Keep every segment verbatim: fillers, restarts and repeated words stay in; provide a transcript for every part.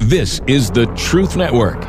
This is the Truth Network.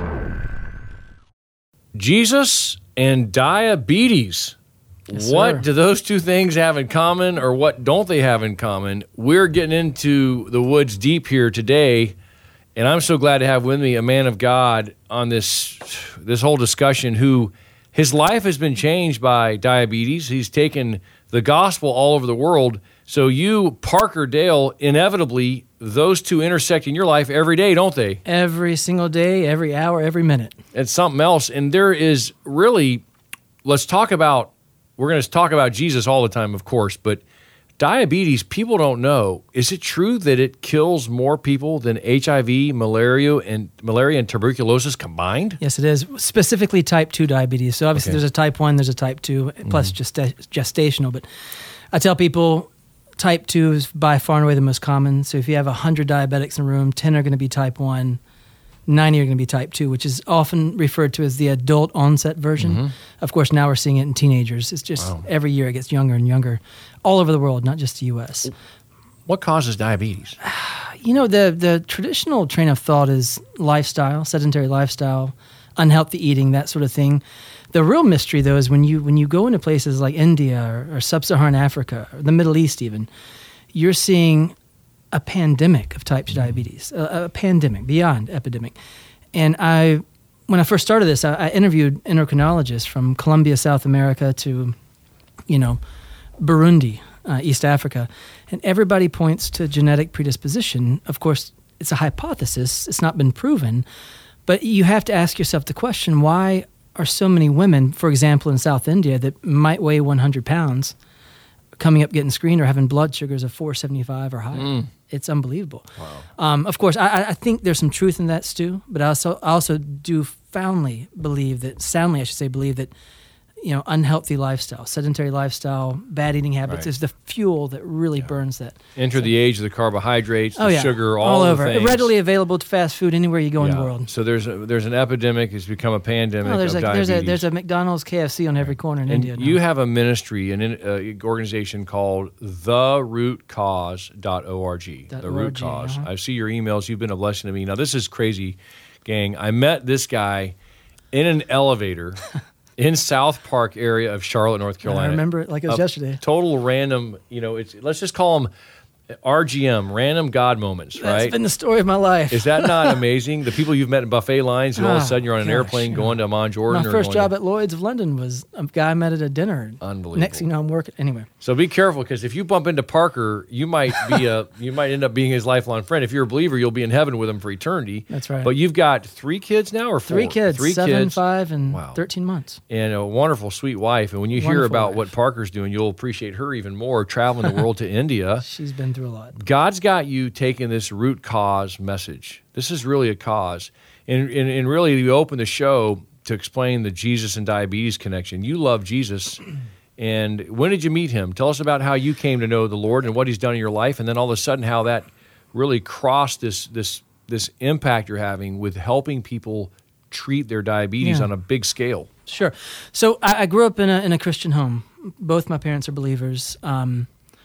Jesus and diabetes. Yes, what sir. do those two things have in common, or what don't they have in common? We're getting into the woods deep here today, and I'm so glad to have with me a man of God on this this whole discussion who his life has been changed by diabetes. He's taken the gospel all over the world. So you, Parker Dale, inevitably, those two intersect in your life every day, don't they? Every single day, every hour, every minute. It's something else. And there is really, let's talk about, we're going to talk about Jesus all the time, of course, but diabetes, people don't know. Is it true that it kills more people than H I V, malaria, and malaria and tuberculosis combined? Yes, it is. Specifically type two diabetes. So obviously Okay. there's a type one, there's a type two, plus gesta- gestational. But I tell people type two is by far and away the most common. So if you have one hundred diabetics in a room, ten are going to be type one, ninety are going to be type two, which is often referred to as the adult onset version. Mm-hmm. Of course, now we're seeing it in teenagers. It's just Wow. every year it gets younger and younger all over the world, not just the U S. What causes diabetes? You know, the the traditional train of thought is lifestyle, sedentary lifestyle, unhealthy eating, that sort of thing. The real mystery, though, is when you when you go into places like India or, or sub-Saharan Africa or the Middle East even, you're seeing a pandemic of type two diabetes, a, a pandemic beyond epidemic. And I, when I first started this, I, I interviewed endocrinologists from Colombia, South America to, you know, Burundi, uh, East Africa, and everybody points to genetic predisposition. Of course, it's a hypothesis. It's not been proven. But you have to ask yourself the question, why are so many women, for example, in South India, that might weigh one hundred pounds, coming up getting screened or having blood sugars of four seventy-five or higher? Mm. It's unbelievable. Wow. Um, of course, I, I think there's some truth in that, Stu, but I also, I also do foundly believe that, soundly I should say, believe that, you know, unhealthy lifestyle, sedentary lifestyle, bad eating habits Right. is the fuel that really burns that. Enter the age of the carbohydrates, the Oh, yeah. sugar, all, the over. things. Readily available to fast food anywhere you go in Yeah. the world. So there's a, there's an epidemic. It's become a pandemic Oh, there's of a there's diabetes. a there's a McDonald's, K F C on every corner in And India now. you have a ministry, an uh, organization called the root cause dot org. Dot The Root org, Cause. uh-huh. I see your emails. You've been a blessing to me. Now, this is crazy, gang. I met this guy in an elevator in South Park area of Charlotte, North Carolina. I remember it like it was A yesterday. Total random, you know, it's let's just call them R G M, random God moments, That's right? been the story of my life. Is that not amazing? The people you've met in buffet lines, who all of a Oh, sudden you're on an gosh, airplane yeah. going to Amman, Jordan. My or first going job to, at Lloyd's of London was a guy I met at a dinner. Unbelievable. Next thing you know, I'm working. Anyway. So be careful, because if you bump into Parker, you might be a you might end up being his lifelong friend. If you're a believer, you'll be in heaven with him for eternity. That's right. But you've got three kids now, or four? Three kids, Three seven, kids, five, and Wow. thirteen months. and a wonderful, sweet wife. And when you hear Wonderful about wife. what Parker's doing, you'll appreciate her even more. Traveling the world to India. She's been through a lot. God's got you taking this root cause message. This is really a cause. And, and, and really, you open the show to explain the Jesus and diabetes connection. You love Jesus. And when did you meet him? Tell us about how you came to know the Lord and what he's done in your life. And then all of a sudden, how that really crossed this this this impact you're having with helping people treat their diabetes Yeah. on a big scale. Sure. So I, I grew up in a in a Christian home. Both my parents are believers. Um,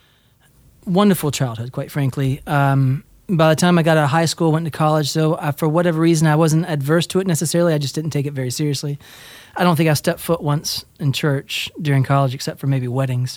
wonderful childhood, quite frankly. Um, by the time I got out of high school, went to college, so I, for whatever reason, I wasn't adverse to it necessarily. I just didn't take it very seriously. I don't think I stepped foot once in church during college, except for maybe weddings.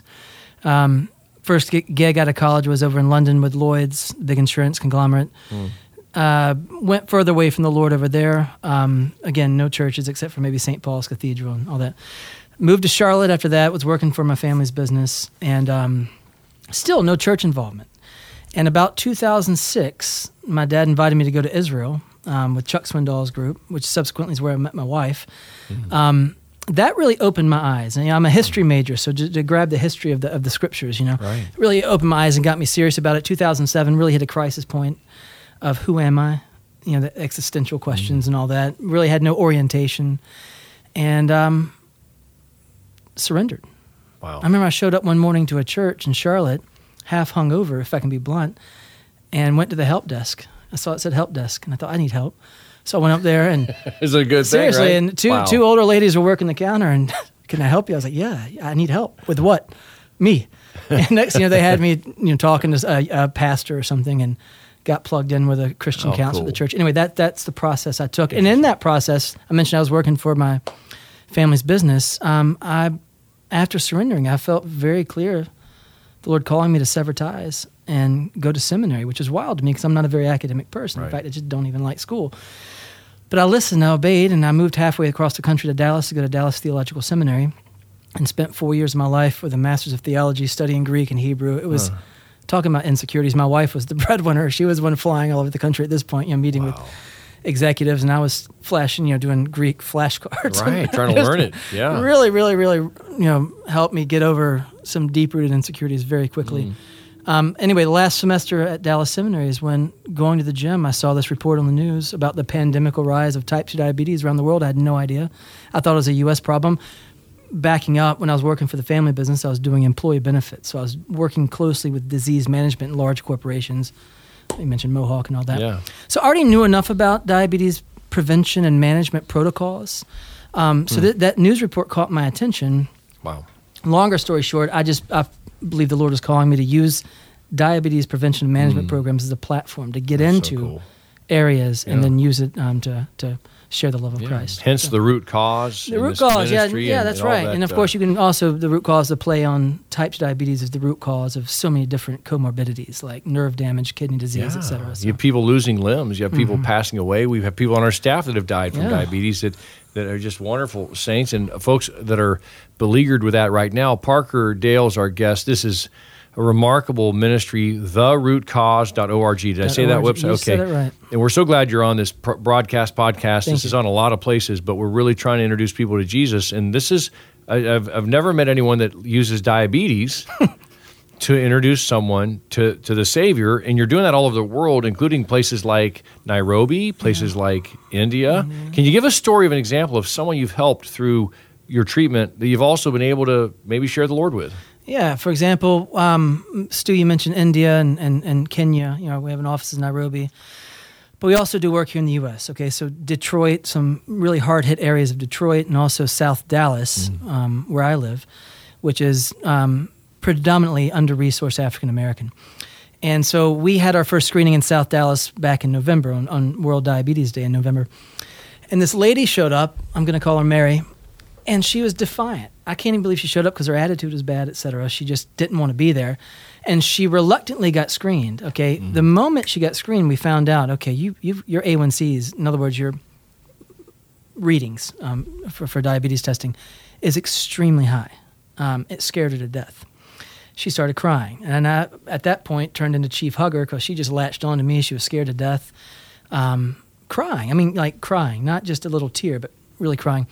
Um, first gig- gig out of college was over in London with Lloyd's, big insurance conglomerate. Mm. Uh, went further away from the Lord over there. Um, again, no churches except for maybe Saint Paul's Cathedral and all that. Moved to Charlotte after that, was working for my family's business, and um, still no church involvement. And about two thousand six, my dad invited me to go to Israel um, with Chuck Swindoll's group, which subsequently is where I met my wife. Mm-hmm. Um, that really opened my eyes. And you know, I'm a history major, so to, to grab the history of the of the scriptures, you know, Right. really opened my eyes and got me serious about it. two thousand seven really hit a crisis point of who am I? You know, the existential questions mm-hmm. and all that. Really had no orientation, and um, surrendered. Wow. I remember I showed up one morning to a church in Charlotte, half hungover, if I can be blunt, and went to the help desk. I saw it said help desk, and I thought, I need help. So I went up there, and It's a good seriously, thing, right? and two Wow. two older ladies were working the counter, and can I help you? I was like, yeah, I need help. With what? Me. And next, you know, they had me, you know, talking to a, a pastor or something, and got plugged in with a Christian Oh, council cool. at the church. Anyway, that that's the process I took. And in that process, I mentioned I was working for my family's business. Um, I, after surrendering, I felt very clear the Lord calling me to sever ties and go to seminary, which is wild to me because I'm not a very academic person. Right. In fact, I just don't even like school. But I listened, I obeyed, and I moved halfway across the country to Dallas to go to Dallas Theological Seminary and spent four years of my life with a master's of theology studying Greek and Hebrew. It was Huh. talking about insecurities. My wife was the breadwinner. She was the one flying all over the country at this point, you know, meeting Wow. with executives, and I was flashing, you know, doing Greek flashcards. Right, trying to learn it. Yeah. Really, really, really, you know, helped me get over some deep-rooted insecurities very quickly. Mm. Um, anyway, the last semester at Dallas Seminary is when, going to the gym, I saw this report on the news about the pandemical rise of type two diabetes around the world. I had no idea. I thought it was a U S problem. Backing up, when I was working for the family business, I was doing employee benefits. So I was working closely with disease management in large corporations. You mentioned Mohawk and all that. Yeah. So I already knew enough about diabetes prevention and management protocols. Um, so Hmm. that, that news report caught my attention. Wow. Longer story short, I just I believe the Lord is calling me to use diabetes prevention and management Mm. programs as a platform to get That's so into cool. areas and Yeah. then use it um, to to share the love of Yeah. Christ. Hence So- the root cause. the in root this cause, yeah, ministry yeah, and- that's and all right. that, And of uh, course, you can also the root cause to play on type two diabetes is the root cause of so many different comorbidities like nerve damage, kidney disease, yeah. et cetera. So- You have people losing limbs. You have people Mhm. passing away. We have people on our staff that have died from Yeah. diabetes that, that are just wonderful saints and folks that are beleaguered with that right now. Parker Dale's our guest. This is a remarkable ministry, the root cause dot org. Did I say that .org. website? You Okay. said it right. And we're so glad you're on this pr- broadcast podcast. Thank this you. is on a lot of places, but we're really trying to introduce people to Jesus. And this is, I, I've, I've never met anyone that uses diabetes to introduce someone to, to the Savior. And you're doing that all over the world, including places like Nairobi, places like India. Mm-hmm. Can you give a story of an example of someone you've helped through your treatment that you've also been able to maybe share the Lord with? Yeah, for example, um, Stu, you mentioned India and, and, and Kenya. You know, we have an office in Nairobi. But we also do work here in the U S, okay? So Detroit, some really hard-hit areas of Detroit, and also South Dallas, Mm. um, where I live, which is um, predominantly under-resourced African-American. And so we had our first screening in South Dallas back in November, on, on World Diabetes Day in November. And this lady showed up, I'm going to call her Mary, and she was defiant. I can't even believe she showed up because her attitude was bad, et cetera. She just didn't want to be there. And she reluctantly got screened, okay? Mm. The moment she got screened, we found out, okay, you, you, your A one Cs, in other words, your readings um, for, for diabetes testing, is extremely high. Um, it scared her to death. She started crying. And I, at that point, turned into chief hugger because she just latched on to me. She was scared to death. Um, crying. I mean, like crying, not just a little tear, but really crying.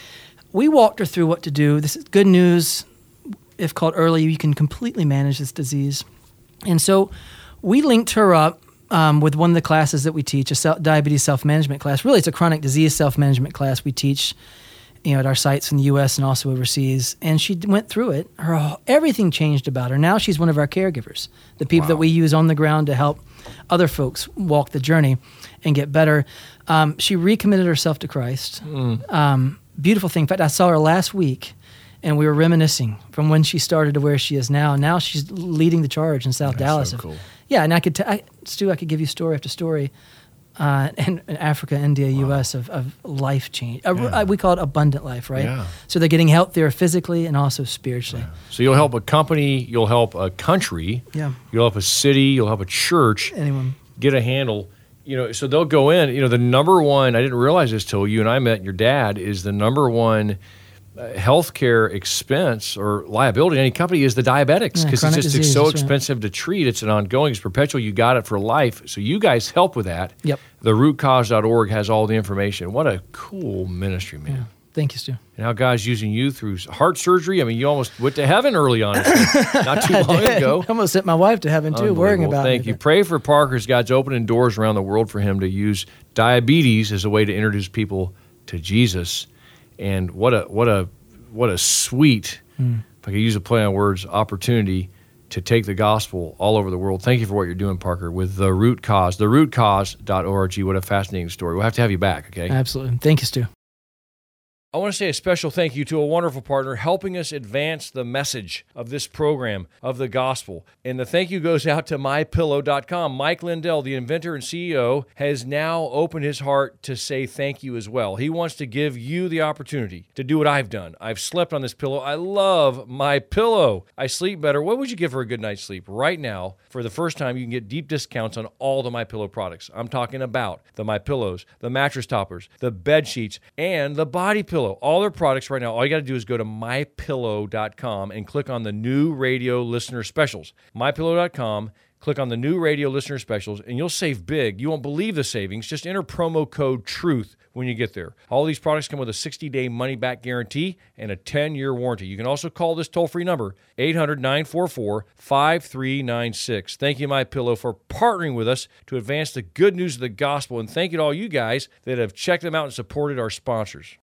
We walked her through what to do. This is good news. If caught early, you can completely manage this disease. And so we linked her up um, with one of the classes that we teach, a self, diabetes self-management class. Really, it's a chronic disease self-management class we teach, you know, at our sites in the U S and also overseas. And she went through it. Her everything changed about her. Now she's one of our caregivers, the people Wow. that we use on the ground to help other folks walk the journey and get better. Um, she recommitted herself to Christ. Mm. Um, beautiful thing. In fact, I saw her last week, and we were reminiscing from when she started to where she is now. Now she's leading the charge in South That's Dallas. so of- cool. Yeah, and I could, t- I, Stu, I could give you story after story, uh, in, in Africa, India, U S of, of life change. Uh, Yeah. uh, we call it abundant life, right? Yeah. So they're getting healthier physically and also spiritually. So you'll help a company, you'll help a country, Yeah. you'll help a city, you'll help a church Anyone? get a handle. You know, so they'll go in. You know, the number one, I didn't realize this till you and I met your dad, is the number one uh, healthcare expense or liability in any company is the diabetics, Yeah, because it's chronic just disease, so that's right. expensive to treat. It's an ongoing, it's perpetual. You got it for life. So you guys help with that. Yep. The root cause dot org has all the information. What a cool ministry, man. Yeah. Thank you, Stu. And how God's using you through heart surgery. I mean, you almost went to heaven early on, not too long ago. I almost sent my wife to heaven, too, worrying Unbelievable. about Thank me. you. Pray for Parker's. God's opening doors around the world for him to use diabetes as a way to introduce people to Jesus. And what a what a what a sweet, Mm. if I could use a play on words, opportunity to take the gospel all over the world. Thank you for what you're doing, Parker, with The Root Cause, the root cause dot org. What a fascinating story. We'll have to have you back, okay? Absolutely. Thank you, Stu. I want to say a special thank you to a wonderful partner helping us advance the message of this program, of the gospel. And the thank you goes out to my pillow dot com. Mike Lindell, the inventor and C E O, has now opened his heart to say thank you as well. He wants to give you the opportunity to do what I've done. I've slept on this pillow. I love my pillow. I sleep better. What would you give for a good night's sleep? Right now, for the first time, you can get deep discounts on all the MyPillow products. I'm talking about the MyPillows, the mattress toppers, the bed sheets, and the body pillow. All their products right now, all you got to do is go to my pillow dot com and click on the new radio listener specials. my pillow dot com, click on the new radio listener specials, and you'll save big. You won't believe the savings. Just enter promo code TRUTH when you get there. All these products come with a sixty-day money-back guarantee and a ten-year warranty. You can also call this toll-free number, eight hundred, nine four four, five three nine six. Thank you, MyPillow, for partnering with us to advance the good news of the gospel, and thank you to all you guys that have checked them out and supported our sponsors.